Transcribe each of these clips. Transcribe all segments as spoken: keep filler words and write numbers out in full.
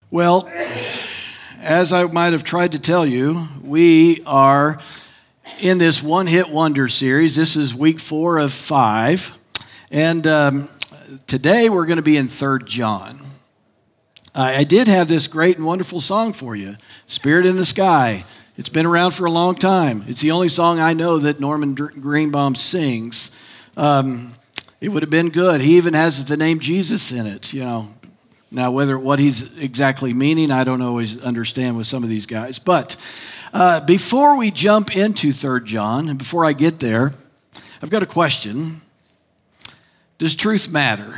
Well, as I might have tried to tell you, we are in this one-hit wonder series. This is week four of five. And um, today we're going to be in Third John. I, I did have this great and wonderful song for you, Spirit in the Sky. It's been around for a long time. It's the only song I know that Norman Greenbaum sings. Um, it would have been good. He even has the name Jesus in it, you know. Now, whether what he's exactly meaning, I don't always understand with some of these guys. But uh, before we jump into Third John, and before I get there, I've got a question. Does truth matter?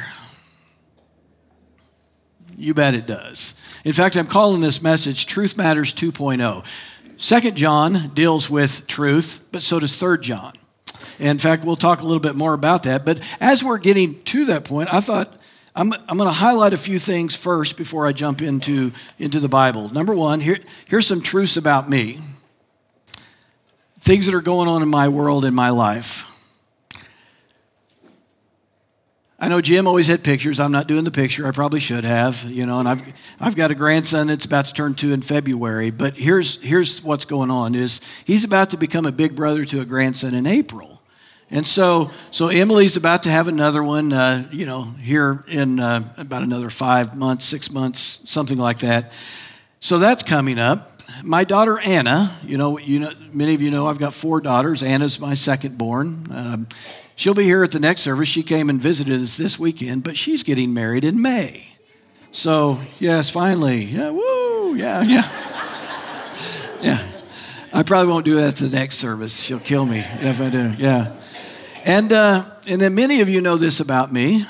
You bet it does. In fact, I'm calling this message Truth Matters two point oh. Second John deals with truth, but so does Third John. In fact, we'll talk a little bit more about that. But as we're getting to that point, I thought I'm, I'm going to highlight a few things first before I jump into, into the Bible. Number one, here, here's some truths about me. Things that are going on in my world, in my life. I know Jim always had pictures. I'm not doing the picture. I probably should have, you know, and I've, I've got a grandson that's about to turn two in February. But here's, here's what's going on is he's about to become a big brother to a grandson in April. And so, so Emily's about to have another one, uh, you know, here in uh, about another five months, six months, something like that. So that's coming up. My daughter Anna, you know, you know, many of you know I've got four daughters. Anna's my second born. Um, she'll be here at the next service. She came and visited us this weekend, but she's getting married in May. So yes, finally, yeah, woo, yeah, yeah, yeah. I probably won't do that at the next service. She'll kill me if I do. Yeah. And uh, and then many of you know this about me.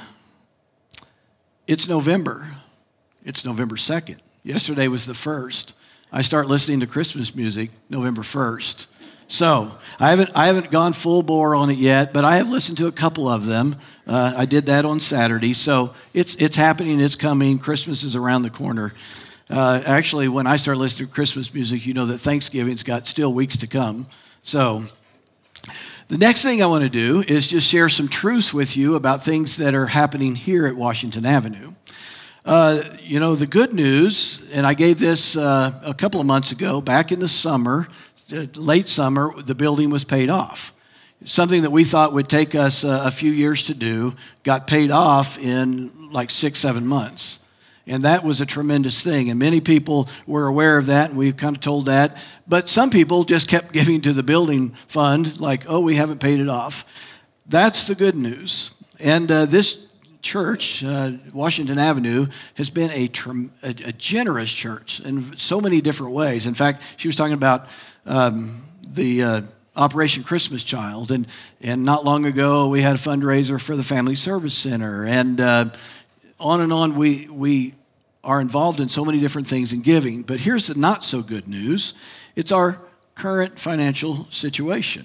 It's November. It's November second. Yesterday was the first. I start listening to Christmas music November first. So I haven't I haven't gone full bore on it yet, but I have listened to a couple of them. Uh, I did that on Saturday. So it's it's happening. It's coming. Christmas is around the corner. Uh, actually, when I start listening to Christmas music, you know that Thanksgiving's got still weeks to come. So the next thing I want to do is just share some truths with you about things that are happening here at Washington Avenue. Uh, you know, the good news, and I gave this uh, a couple of months ago, back in the summer, uh, late summer, the building was paid off. Something that we thought would take us uh, a few years to do got paid off in like six, seven months. And that was a tremendous thing. And many people were aware of that, and we've kind of told that. But some people just kept giving to the building fund, like, oh, we haven't paid it off. That's the good news. And uh, this church, uh, Washington Avenue, has been a, a, a generous church in so many different ways. In fact, she was talking about um, the uh, Operation Christmas Child. And, and not long ago, we had a fundraiser for the Family Service Center. And uh, on and on, we we are involved in so many different things in giving. But here's the not so good news. It's our current financial situation.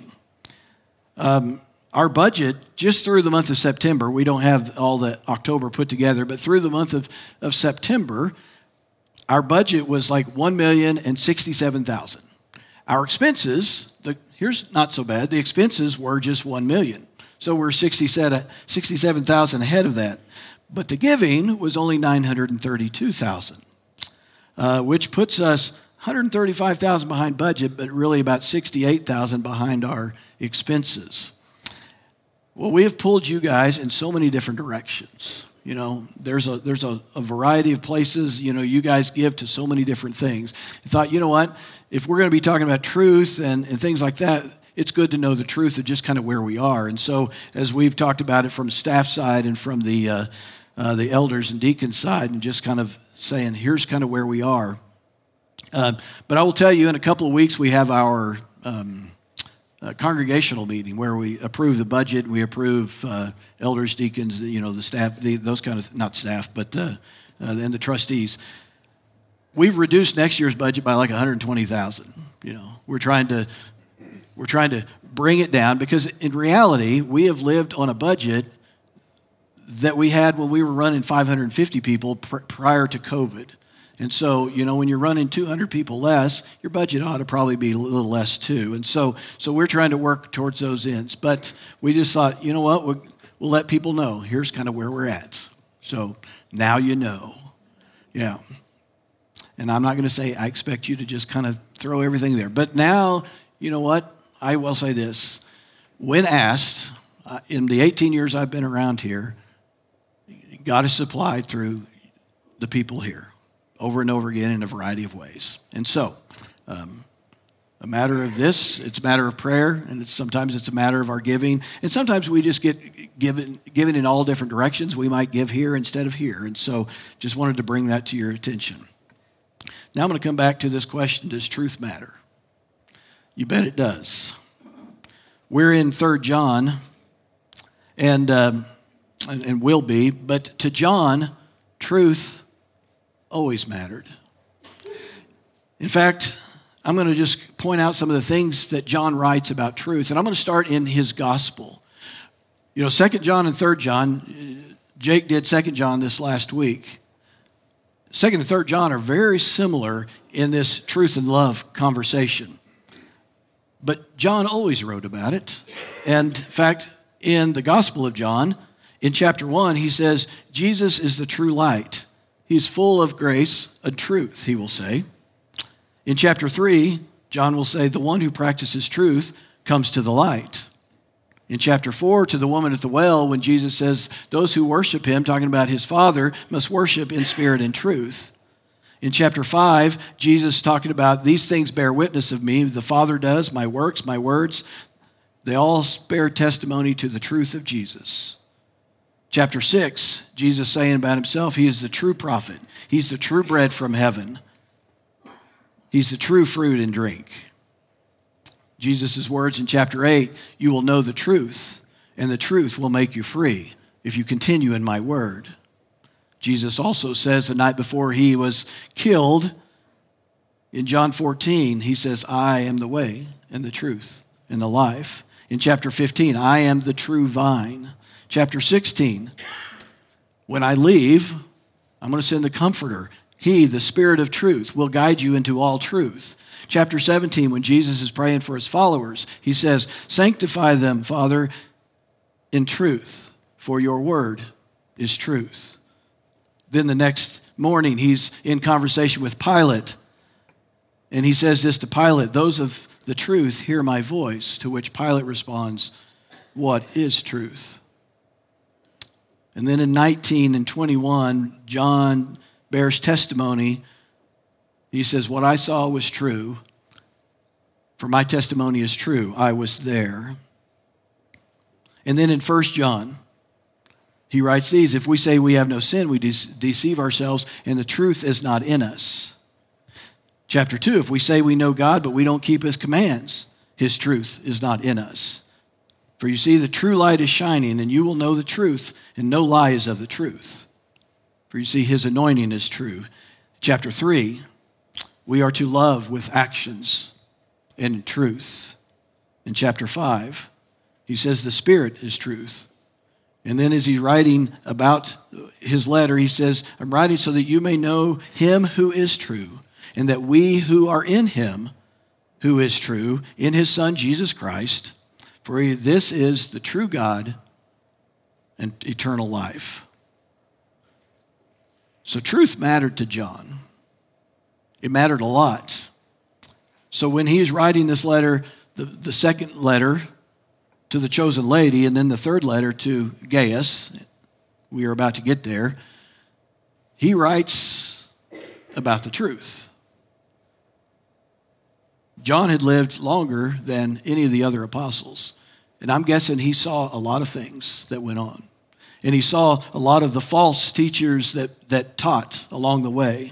Um, our budget, just through the month of September, we don't have all the October put together, but through the month of, of September, our budget was like one million sixty-seven thousand dollars. Our expenses, the, here's not so bad, the expenses were just one million dollars. So we're sixty-seven thousand dollars ahead of that. But the giving was only nine hundred thirty-two thousand dollars, uh, which puts us one hundred thirty-five thousand dollars behind budget, but really about sixty-eight thousand dollars behind our expenses. Well, we have pulled you guys in so many different directions. You know, there's a there's a, a variety of places, you know, you guys give to so many different things. I thought, you know what, if we're going to be talking about truth and, and things like that, it's good to know the truth of just kind of where we are. And so as we've talked about it from staff side and from the uh, uh, the elders and deacons side and just kind of saying, here's kind of where we are. Uh, but I will tell you, in a couple of weeks, we have our um, uh, congregational meeting where we approve the budget, we approve uh, elders, deacons, you know, the staff, the, those kind of, not staff, but uh, uh, and the trustees. We've reduced next year's budget by like one hundred twenty thousand dollars. You know, we're trying to We're trying to bring it down because in reality, we have lived on a budget that we had when we were running five hundred fifty people pr- prior to COVID. And so, you know, when you're running two hundred people less, your budget ought to probably be a little less too. And so, so we're trying to work towards those ends. But we just thought, you know what, we'll, we'll let people know. Here's kind of where we're at. So now you know. Yeah. And I'm not going to say I expect you to just kind of throw everything there. But now, you know what? I will say this. When asked, uh, in the eighteen years I've been around here, God has supplied through the people here over and over again in a variety of ways. And so, um, a matter of this, it's a matter of prayer, and it's, sometimes it's a matter of our giving. And sometimes we just get given, given in all different directions. We might give here instead of here. And so just wanted to bring that to your attention. Now I'm going to come back to this question, does truth matter? You bet it does. We're in Third John, and, um, and, and will be, but to John, truth always mattered. In fact, I'm going to just point out some of the things that John writes about truth, and I'm going to start in his gospel. You know, Second John and Third John, Jake did Second John this last week. Second and Third John are very similar in this truth and love conversation. But John always wrote about it. And in fact, in the Gospel of John, in chapter one, he says, Jesus is the true light. He's full of grace and truth, he will say. In chapter three, John will say, the one who practices truth comes to the light. In chapter four, to the woman at the well, when Jesus says, those who worship him, talking about his Father, must worship in spirit and truth. In chapter five, Jesus talking about these things bear witness of me. The Father does, my works, my words. They all bear testimony to the truth of Jesus. Chapter six, Jesus saying about himself, he is the true prophet. He's the true bread from heaven. He's the true fruit and drink. Jesus' words in chapter eight, you will know the truth, and the truth will make you free if you continue in my word. Jesus also says the night before he was killed, in John fourteen, he says, I am the way and the truth and the life. In chapter fifteen, I am the true vine. Chapter sixteen, when I leave, I'm going to send the Comforter. He, the Spirit of truth, will guide you into all truth. Chapter seventeen, when Jesus is praying for his followers, he says, sanctify them, Father, in truth, for your word is truth. Then the next morning, he's in conversation with Pilate, and he says this to Pilate, those of the truth hear my voice, to which Pilate responds, what is truth? And then in nineteen and twenty-one, John bears testimony. He says, what I saw was true, for my testimony is true. I was there. And then in First John, he writes these, if we say we have no sin, we de- deceive ourselves, and the truth is not in us. Chapter two, if we say we know God, but we don't keep his commands, his truth is not in us. For you see, the true light is shining, and you will know the truth, and no lie is of the truth. For you see, his anointing is true. Chapter three, we are to love with actions and in truth. In chapter five, he says the Spirit is truth. And then as he's writing about his letter, he says, I'm writing so that you may know him who is true, and that we who are in him who is true, in his Son, Jesus Christ, for this is the true God and eternal life. So truth mattered to John. It mattered a lot. So when he's writing this letter, the, the second letter to the chosen lady, and then the third letter to Gaius, we are about to get there, he writes about the truth. John had lived longer than any of the other apostles, and I'm guessing he saw a lot of things that went on. And he saw a lot of the false teachers that, that taught along the way.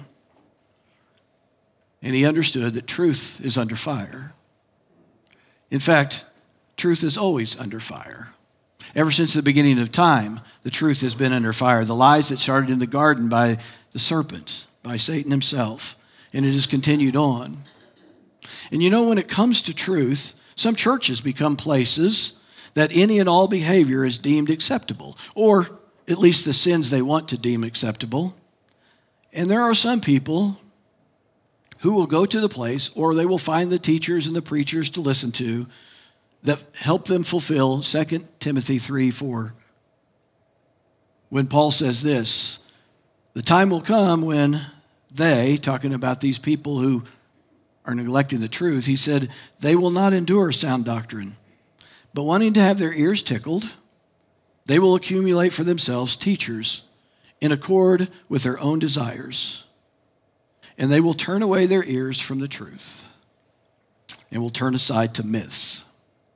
And he understood that truth is under fire. In fact, truth is always under fire. Ever since the beginning of time, the truth has been under fire. The lies that started in the garden by the serpent, by Satan himself, and it has continued on. And you know, when it comes to truth, some churches become places that any and all behavior is deemed acceptable, or at least the sins they want to deem acceptable. And there are some people who will go to the place, or they will find the teachers and the preachers to listen to that help them fulfill Second Timothy three four. When Paul says this, the time will come when they, talking about these people who are neglecting the truth, he said, they will not endure sound doctrine, but wanting to have their ears tickled, they will accumulate for themselves teachers in accord with their own desires, and they will turn away their ears from the truth and will turn aside to myths.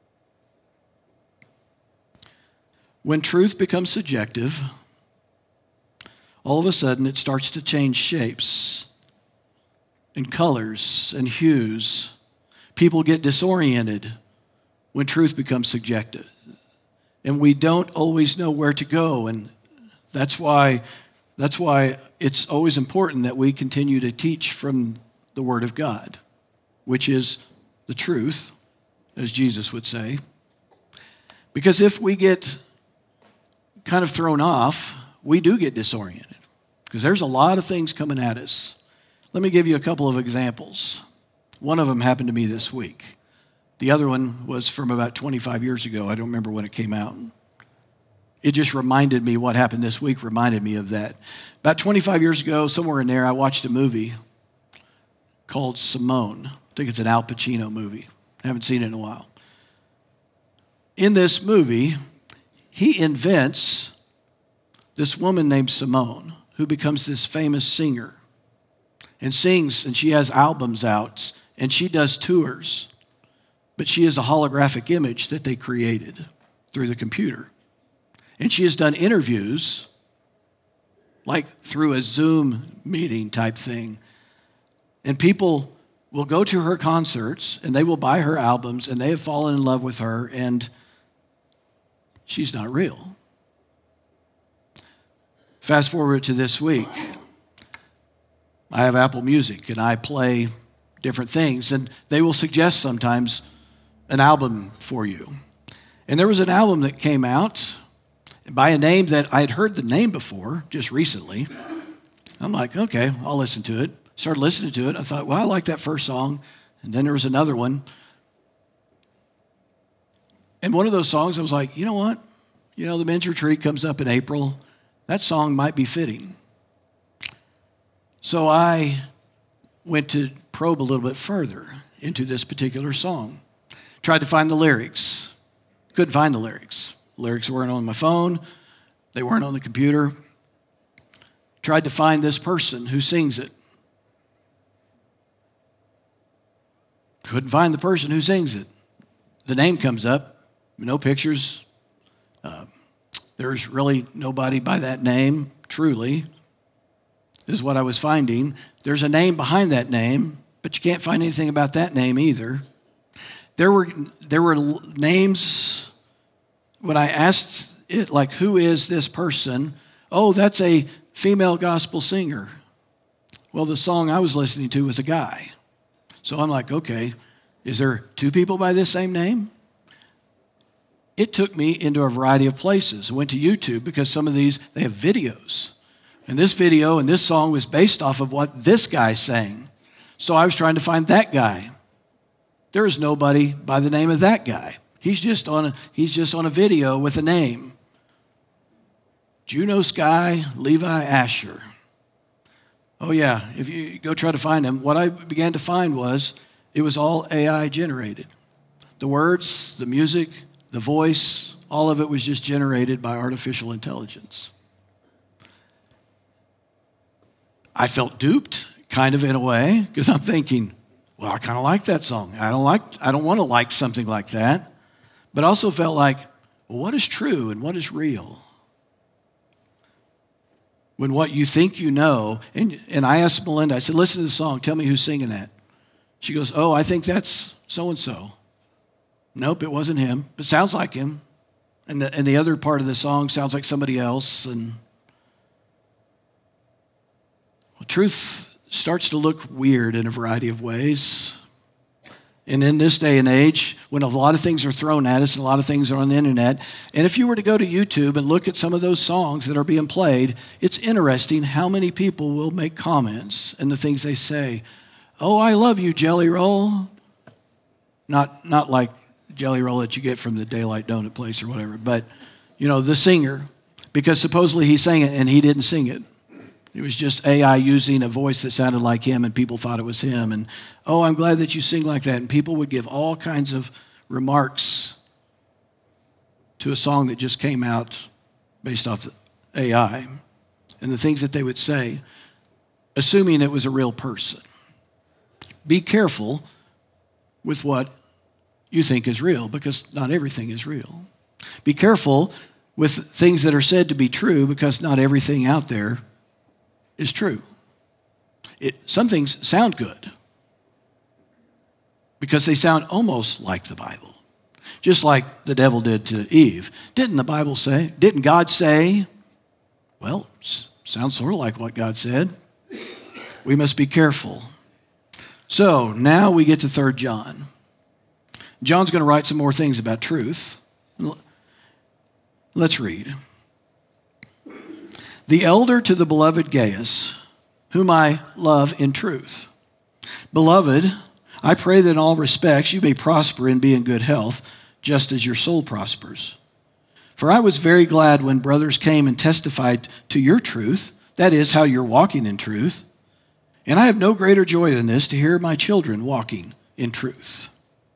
When truth becomes subjective, all of a sudden it starts to change shapes and colors and hues. People get disoriented when truth becomes subjective. And we don't always know where to go. And that's why, that's why it's always important that we continue to teach from the Word of God, which is the truth, as Jesus would say. Because if we get kind of thrown off, we do get disoriented because there's a lot of things coming at us. Let me give you a couple of examples. One of them happened to me this week. The other one was from about twenty-five years ago. I don't remember when it came out. It just reminded me, what happened this week reminded me of that. About twenty-five years ago, somewhere in there, I watched a movie called Simone. I think it's an Al Pacino movie. I haven't seen it in a while. In this movie, he invents this woman named Simone who becomes this famous singer and sings, and she has albums out, and she does tours. But she is a holographic image that they created through the computer. And she has done interviews, like through a Zoom meeting type thing. And people will go to her concerts, and they will buy her albums, and they have fallen in love with her, and she's not real. Fast forward to this week. I have Apple Music, and I play different things, and they will suggest sometimes an album for you. And there was an album that came out by a name that I had heard the name before just recently. I'm like, okay, I'll listen to it. Started listening to it. I thought, well, I like that first song. And then there was another one. And one of those songs, I was like, you know what? You know, the men's retreat comes up in April. That song might be fitting. So I went to probe a little bit further into this particular song. Tried to find the lyrics. Couldn't find the lyrics. Lyrics weren't on my phone. They weren't on the computer. Tried to find this person who sings it. Couldn't find the person who sings it. The name comes up, no pictures. Uh, there's really nobody by that name, truly, is what I was finding. There's a name behind that name, but you can't find anything about that name either. There were, there were names, when I asked it, like, who is this person? Oh, that's a female gospel singer. Well, the song I was listening to was a guy. So I'm like, okay, is there two people by this same name? It took me into a variety of places. I went to YouTube because some of these, they have videos. And this video and this song was based off of what this guy sang. So I was trying to find that guy. There is nobody by the name of that guy. He's just on a, he's just on a video with a name. Juno Sky Levi Asher. Oh yeah, if you go try to find him, what I began to find was it was all A I generated. The words, the music, the voice, all of it was just generated by artificial intelligence. I felt duped, kind of in a way, because I'm thinking, well, I kind of like that song. I don't like, I don't want to like something like that. But also felt like, well, what is true and what is real? When what you think you know, and, and I asked Melinda, I said, listen to the song, tell me who's singing that. She goes, oh, I think that's so-and-so. Nope, it wasn't him, but sounds like him. And the, and the other part of the song sounds like somebody else. And well, truth starts to look weird in a variety of ways. And in this day and age, when a lot of things are thrown at us and a lot of things are on the internet, and if you were to go to YouTube and look at some of those songs that are being played, it's interesting how many people will make comments and the things they say. Oh, I love you, Jelly Roll. Not, not like Jelly Roll that you get from the Daylight Donut place or whatever, but, you know, the singer, because supposedly he sang it and he didn't sing it. It was just A I using a voice that sounded like him, and people thought it was him. And, oh, I'm glad that you sing like that. And people would give all kinds of remarks to a song that just came out based off A I, and the things that they would say, assuming it was a real person. Be careful with what you think is real, because not everything is real. Be careful with things that are said to be true, because not everything out there is true. It, some things sound good because they sound almost like the Bible, just like the devil did to Eve. Didn't the Bible say, didn't God say, well, sounds sort of like what God said. We must be careful. So now we get to Third John. John's going to write some more things about truth. Let's read. The elder to the beloved Gaius, whom I love in truth. Beloved, I pray that in all respects you may prosper and be in good health, just as your soul prospers. For I was very glad when brothers came and testified to your truth, that is, how you're walking in truth. And I have no greater joy than this, to hear my children walking in truth.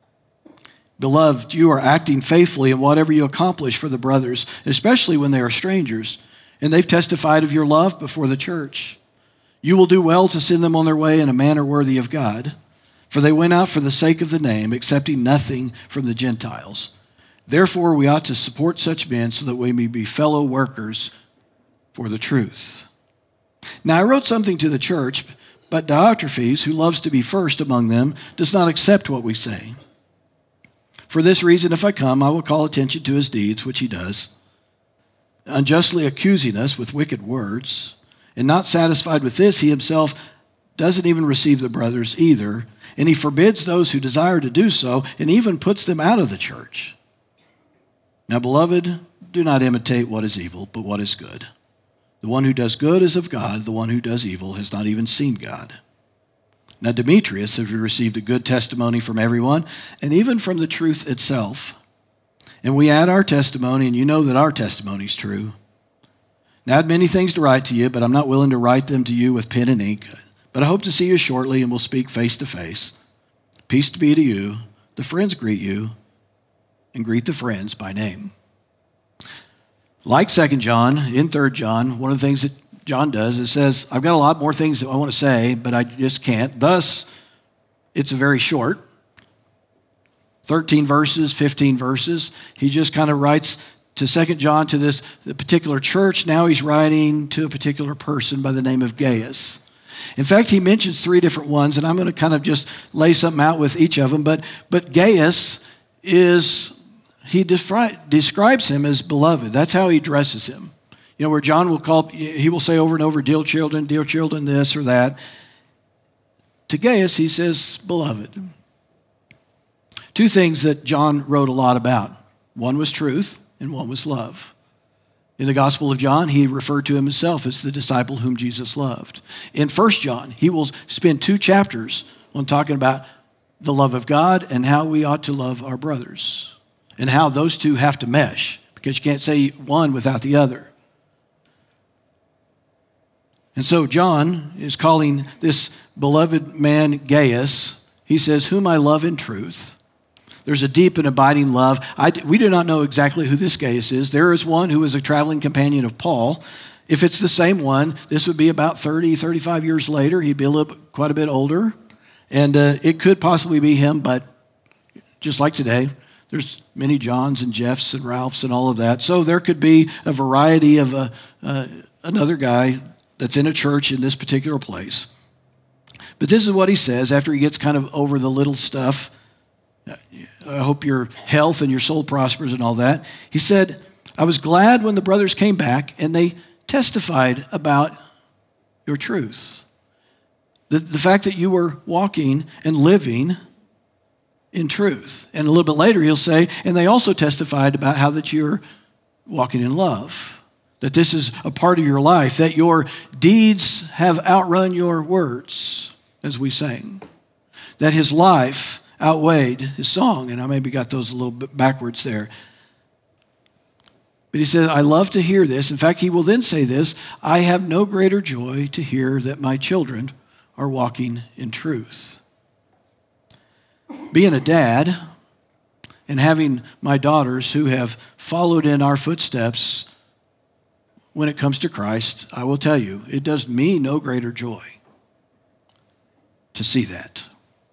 Beloved, you are acting faithfully in whatever you accomplish for the brothers, especially when they are strangers, and they've testified of your love before the church. You will do well to send them on their way in a manner worthy of God, for they went out for the sake of the name, accepting nothing from the Gentiles. Therefore, we ought to support such men so that we may be fellow workers for the truth. Now, I wrote something to the church, but Diotrephes, who loves to be first among them, does not accept what we say. For this reason, if I come, I will call attention to his deeds, which he does, unjustly accusing us with wicked words. And not satisfied with this, he himself doesn't even receive the brothers either, and he forbids those who desire to do so, and even puts them out of the church. Now, beloved, do not imitate what is evil, but what is good. The one who does good is of God. The one who does evil has not even seen God. Now, Demetrius has received a good testimony from everyone, and even from the truth itself. And we add our testimony, and you know that our testimony is true. Now, I had many things to write to you, but I'm not willing to write them to you with pen and ink. But I hope to see you shortly, and we'll speak face to face. Peace to be to you. The friends greet you, and greet the friends by name. Like Second John, in Third John, one of the things that John does, it says, I've got a lot more things that I want to say, but I just can't. Thus, it's a very short, thirteen verses, fifteen verses. He just kind of writes to Second John, to this particular church. Now he's writing to a particular person by the name of Gaius. In fact, he mentions three different ones, and I'm going to kind of just lay something out with each of them. But, but Gaius is, he descri- describes him as beloved. That's how he addresses him. You know, where John will call, he will say over and over, dear children, dear children, this or that. To Gaius, he says, beloved. Two things that John wrote a lot about. One was truth, and one was love. In the Gospel of John, he referred to himself as the disciple whom Jesus loved. In First John, he will spend two chapters on talking about the love of God and how we ought to love our brothers, and how those two have to mesh, because you can't say one without the other. And so John is calling this beloved man Gaius, he says, whom I love in truth. There's a deep and abiding love. I, we do not know exactly who this Gaius is. There is one who was a traveling companion of Paul. If it's the same one, this would be about thirty, thirty-five years later. He'd be a little, quite a bit older. And uh, it could possibly be him, but just like today, there's many Johns and Jeffs and Ralphs and all of that. So there could be a variety of a, uh, another guy that's in a church in this particular place. But this is what he says after he gets kind of over the little stuff. I hope your health and your soul prospers and all that. He said, I was glad when the brothers came back and they testified about your truth. The, the fact that you were walking and living in truth. And a little bit later he'll say, and they also testified about how that you're walking in love. That this is a part of your life. That your deeds have outrun your words, as we sang. That his life outweighed his song, and I maybe got those a little bit backwards there. But he says, I love to hear this. In fact, he will then say this, I have no greater joy to hear that my children are walking in truth. Being a dad and having my daughters who have followed in our footsteps when it comes to Christ, I will tell you, it does me no greater joy to see that.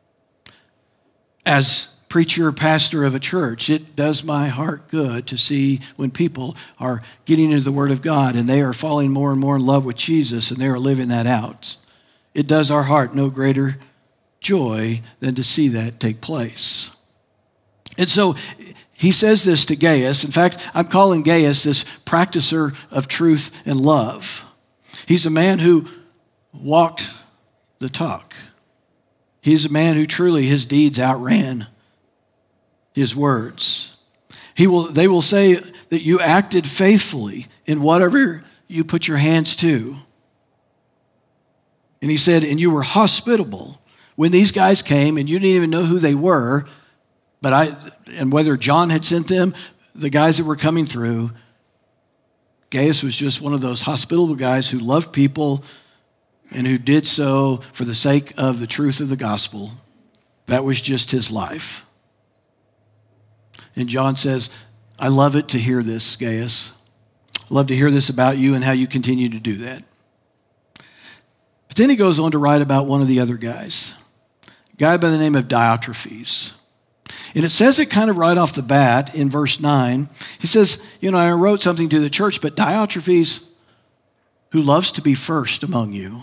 As preacher, pastor of a church, it does my heart good to see when people are getting into the Word of God and they are falling more and more in love with Jesus and they are living that out. It does our heart no greater joy than to see that take place. And so he says this to Gaius. In fact, I'm calling Gaius this practicer of truth and love. He's a man who walked the talk. He's a man who truly his deeds outran his words. He will, they will say that you acted faithfully in whatever you put your hands to. And he said, and you were hospitable. When these guys came and you didn't even know who they were, but I, and whether John had sent them, the guys that were coming through, Gaius was just one of those hospitable guys who loved people and who did so for the sake of the truth of the gospel. That was just his life. And John says, I love it to hear this, Gaius. I love to hear this about you and how you continue to do that. But then he goes on to write about one of the other guys, a guy by the name of Diotrephes. And it says it kind of right off the bat in verse nine. He says, you know, I wrote something to the church, but Diotrephes, who loves to be first among you.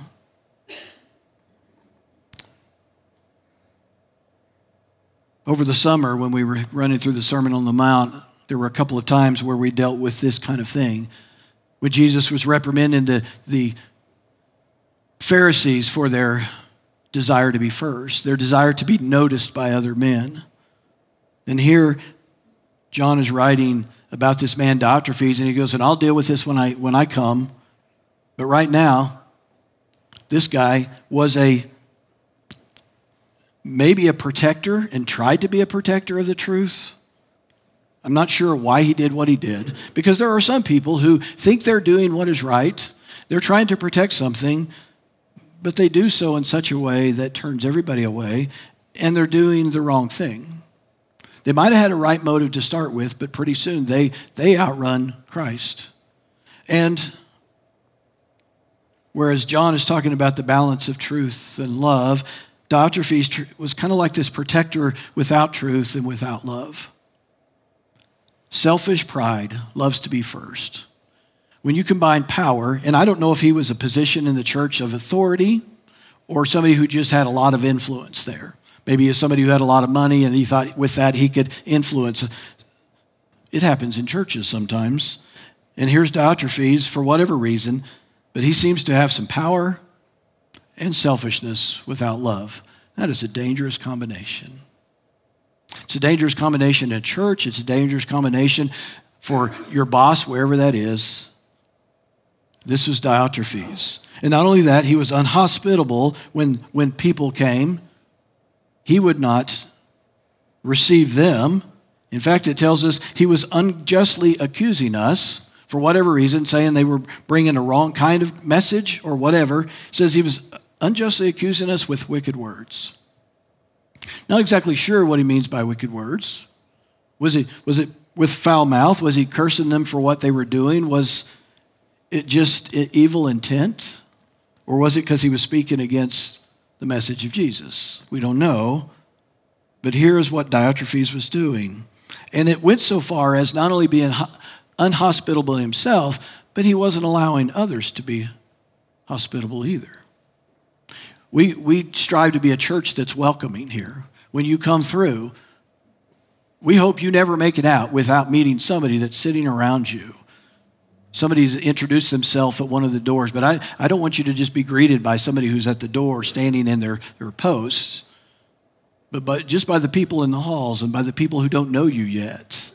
Over the summer, when we were running through the Sermon on the Mount, there were a couple of times where we dealt with this kind of thing. When Jesus was reprimanding the, the Pharisees for their desire to be first, their desire to be noticed by other men. And here, John is writing about this man, Diotrephes, and he goes, and I'll deal with this when I, when I come. But right now, this guy was a maybe a protector and tried to be a protector of the truth. I'm not sure why he did what he did, because there are some people who think they're doing what is right. They're trying to protect something, but they do so in such a way that turns everybody away, and they're doing the wrong thing. They might have had a right motive to start with, but pretty soon they, they outrun Christ. And whereas John is talking about the balance of truth and love, Diotrephes was kind of like this protector without truth and without love. Selfish pride loves to be first. When you combine power, and I don't know if he was a position in the church of authority or somebody who just had a lot of influence there. Maybe as somebody who had a lot of money and he thought with that he could influence. It happens in churches sometimes. And here's Diotrephes for whatever reason, but he seems to have some power and selfishness without love. That is a dangerous combination. It's a dangerous combination in church. It's a dangerous combination for your boss, wherever that is. This was Diotrephes. And not only that, he was unhospitable when, when people came. He would not receive them. In fact, it tells us he was unjustly accusing us for whatever reason, saying they were bringing a wrong kind of message or whatever. It says he was unjustly accusing us with wicked words. Not exactly sure what he means by wicked words. Was it, was it with foul mouth? Was he cursing them for what they were doing? Was it just evil intent? Or was it because he was speaking against the message of Jesus? We don't know. But here is what Diotrephes was doing. And it went so far as not only being unhospitable himself, but he wasn't allowing others to be hospitable either. We, we strive to be a church that's welcoming here. When you come through, we hope you never make it out without meeting somebody that's sitting around you. Somebody's introduced themselves at one of the doors, but I, I don't want you to just be greeted by somebody who's at the door standing in their, their posts, but by, just by the people in the halls and by the people who don't know you yet.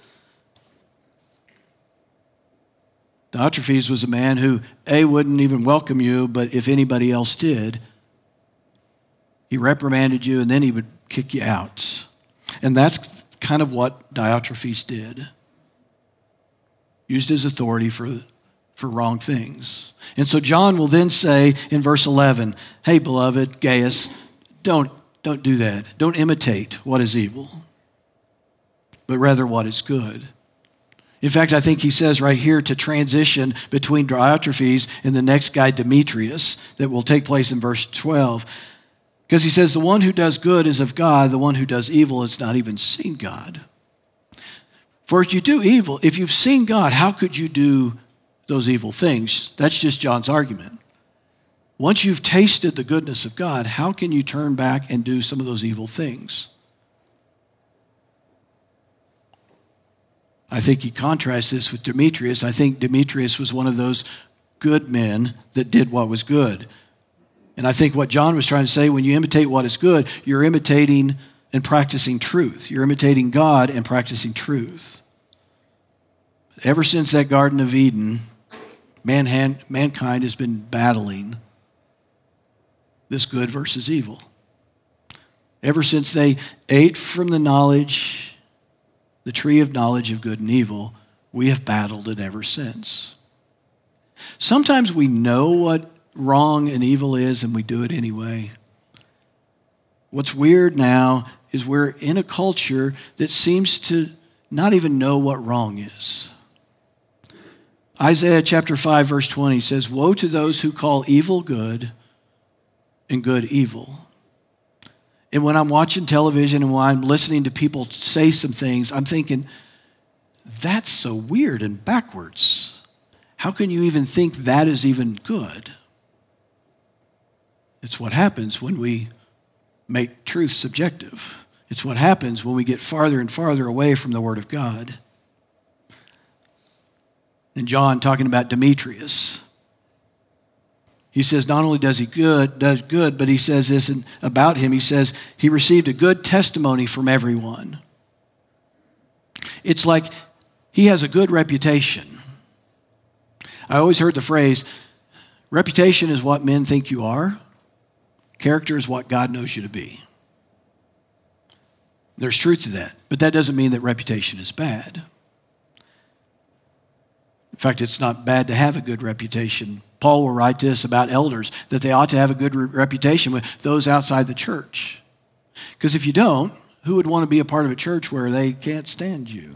Diotrephes was a man who, A, wouldn't even welcome you, but if anybody else did, he reprimanded you and then he would kick you out. And that's kind of what Diotrephes did. used his authority for, for wrong things. And so John will then say in verse eleven, hey, beloved, Gaius, don't, don't do that. Don't imitate what is evil, but rather what is good. In fact, I think he says right here to transition between Diotrephes and the next guy, Demetrius, that will take place in verse twelve. Because he says, the one who does good is of God, the one who does evil has not even seen God. For if you do evil, if you've seen God, how could you do those evil things? That's just John's argument. Once you've tasted the goodness of God, how can you turn back and do some of those evil things? I think he contrasts this with Demetrius. I think Demetrius was one of those good men that did what was good. And I think what John was trying to say, when you imitate what is good, you're imitating and practicing truth. You're imitating God and practicing truth. Ever since that Garden of Eden, man, mankind has been battling this good versus evil. Ever since they ate from the knowledge, the tree of knowledge of good and evil, we have battled it ever since. Sometimes we know what wrong and evil is and we do it anyway. What's weird now is we're in a culture that seems to not even know what wrong is. Isaiah chapter five verse twenty says, woe to those who call evil good and good evil. And when I'm watching television and when I'm listening to people say some things, I'm thinking, that's so weird and backwards. How can you even think that is even good? It's what happens when we make truth subjective. It's what happens when we get farther and farther away from the Word of God. And John, talking about Demetrius, he says not only does he good, does good, but he says this about him. He says he received a good testimony from everyone. It's like he has a good reputation. I always heard the phrase, reputation is what men think you are. Character is what God knows you to be. There's truth to that, but that doesn't mean that reputation is bad. In fact, it's not bad to have a good reputation. Paul will write this about elders, that they ought to have a good re- reputation with those outside the church. Because if you don't, who would want to be a part of a church where they can't stand you?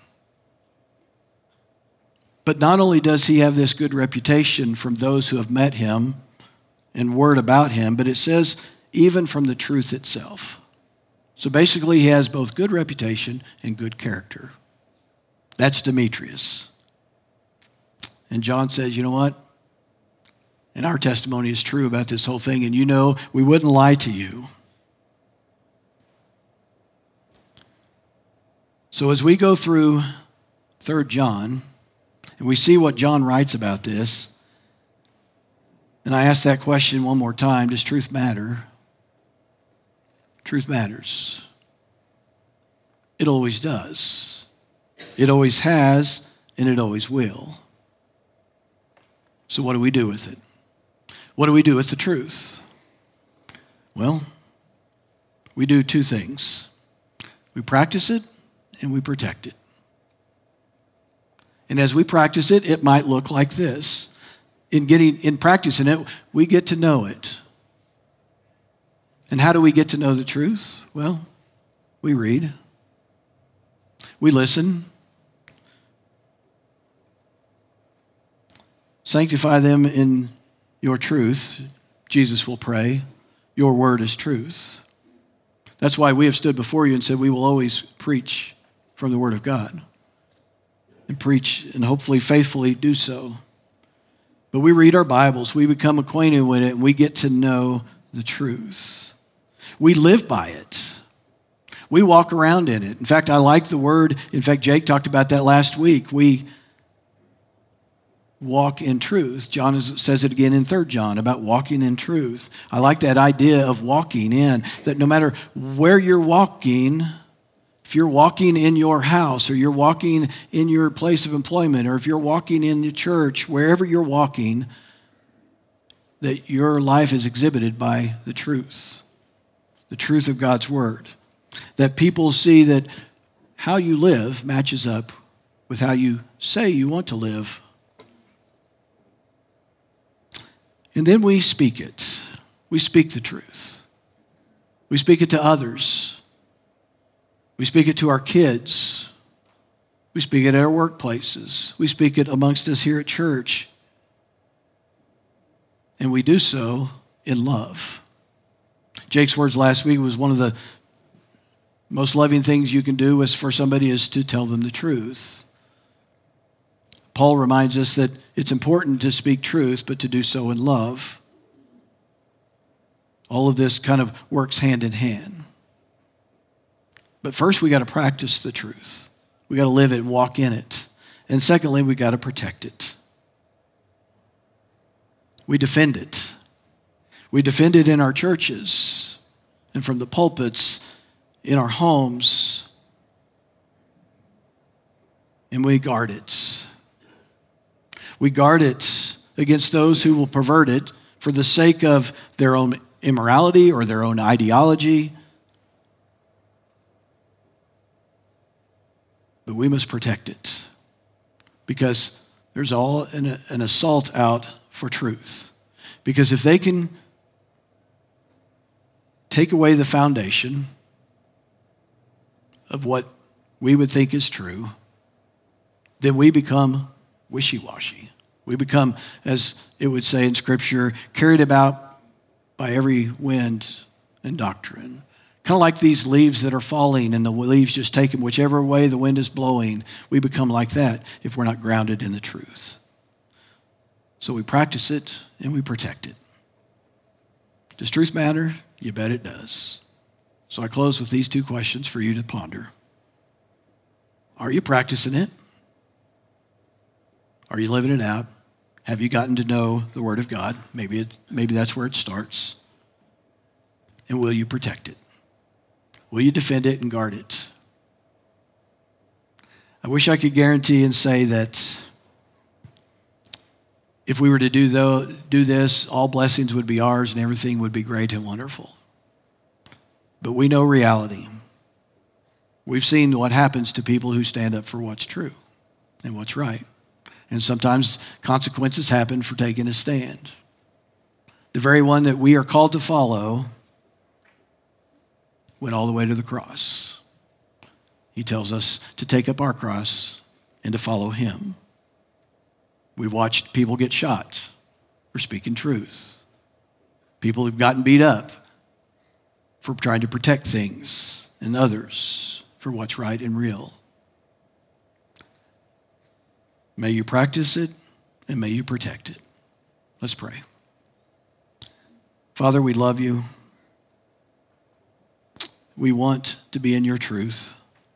But not only does he have this good reputation from those who have met him and word about him, but it says even from the truth itself. So basically he has both good reputation and good character. That's Demetrius. And John says, you know what? And our testimony is true about this whole thing, and you know we wouldn't lie to you. So as we go through Third John, and we see what John writes about this, and I ask that question one more time, does truth matter? Truth matters. It always does. It always has, and it always will. So what do we do with it? What do we do with the truth? Well, we do two things. We practice it and we protect it. And as we practice it, it might look like this. In getting, in practicing it, we get to know it. And how do we get to know the truth? Well, we read. We listen. Sanctify them in your truth. Jesus will pray. Your word is truth. That's why we have stood before you and said we will always preach from the word of God. And preach and hopefully faithfully do so. But we read our Bibles. We become acquainted with it and we get to know the truth. We live by it. We walk around in it. In fact, I like the word. In fact, Jake talked about that last week. We walk in truth. John is, says it again in Third John about walking in truth. I like that idea of walking in, that no matter where you're walking, if you're walking in your house or you're walking in your place of employment or if you're walking in the church, wherever you're walking, that your life is exhibited by the truth, the truth of God's word. That people see that how you live matches up with how you say you want to live. And then we speak it. We speak the truth. We speak it to others. We speak it to our kids. We speak it at our workplaces. We speak it amongst us here at church. And we do so in love. Jake's words last week was one of the most loving things you can do was for somebody is to tell them the truth. Paul reminds us that it's important to speak truth, but to do so in love. All of this kind of works hand in hand. But first, we got to practice the truth. We got to live it and walk in it. And secondly, we got to protect it. We defend it. We defend it in our churches and from the pulpits, in our homes, and we guard it. We guard it against those who will pervert it for the sake of their own immorality or their own ideology. But we must protect it because there's all an, an assault out for truth. Because if they can take away the foundation of what we would think is true, then we become wishy-washy. We become, as it would say in Scripture, carried about by every wind and doctrine. Kind of like these leaves that are falling and the leaves just take them whichever way the wind is blowing. We become like that if we're not grounded in the truth. So we practice it and we protect it. Does truth matter? You bet it does. So I close with these two questions for you to ponder. Are you practicing it? Are you living it out? Have you gotten to know the Word of God? Maybe it, maybe that's where it starts. And will you protect it? Will you defend it and guard it? I wish I could guarantee and say that if we were to do, though, do this, all blessings would be ours and everything would be great and wonderful. But we know reality. We've seen what happens to people who stand up for what's true and what's right. And sometimes consequences happen for taking a stand. The very one that we are called to follow went all the way to the cross. He tells us to take up our cross and to follow him. We've watched people get shot for speaking truth. People have gotten beat up for trying to protect things and others for what's right and real. May you practice it and may you protect it. Let's pray. Father, we love you. We want to be in your truth.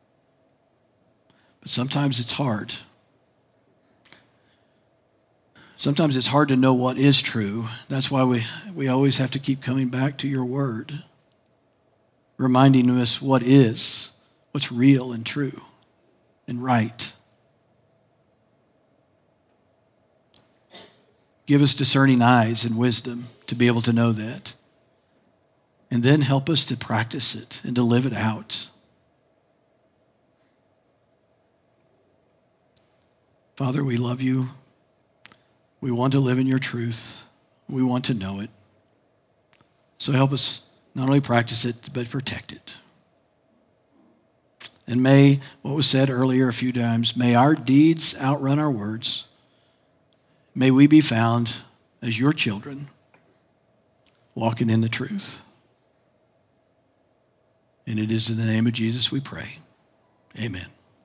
But sometimes it's hard. Sometimes it's hard to know what is true. That's why we, we always have to keep coming back to your word, reminding us what is, what's real and true and right. Give us discerning eyes and wisdom to be able to know that. And then help us to practice it and to live it out. Father, we love you. We want to live in your truth. We want to know it. So help us not only practice it, but protect it. And may, what was said earlier a few times, may our deeds outrun our words. May we be found as your children, walking in the truth. And it is in the name of Jesus we pray. Amen.